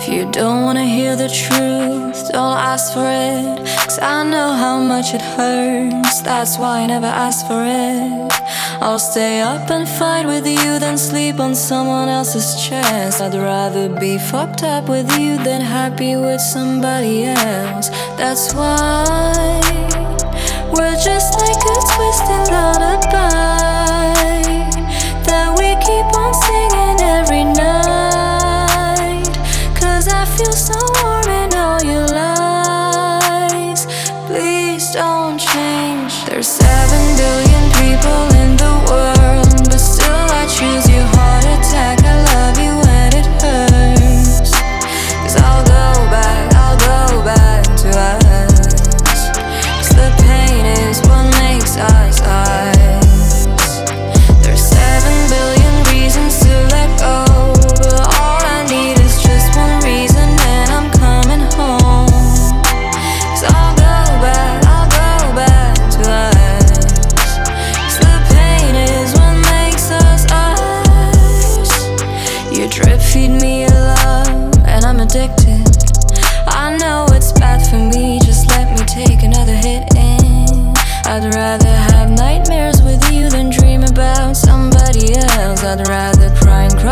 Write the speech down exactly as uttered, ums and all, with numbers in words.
If you don't wanna hear the truth, don't ask for it, 'cause I know how much it hurts. That's why I never ask for it. I'll stay up and fight with you than sleep on someone else's chest. I'd rather be fucked up with you than happy with somebody else. That's why we're just like a twisted lullaby that we keep on singing every night. 'Cause I feel so warm in all your lies. Please don't change. There's seven billion people in the world, but still I choose you. Heart attack, I love you when it hurts. 'Cause I'll go back, I'll go back to us. 'Cause the pain is what makes us us. There's seven billion reasons to let go, but all I need is just one reason, and I'm coming home. 'Cause I'll go back, I'll go back to us. 'Cause the pain is what makes us us. You drip feed me your love, and I'm addicted. I know it's bad for me, just let me take another hit in. I'd rather have nightmares with you than dream about somebody else. I'd rather cry and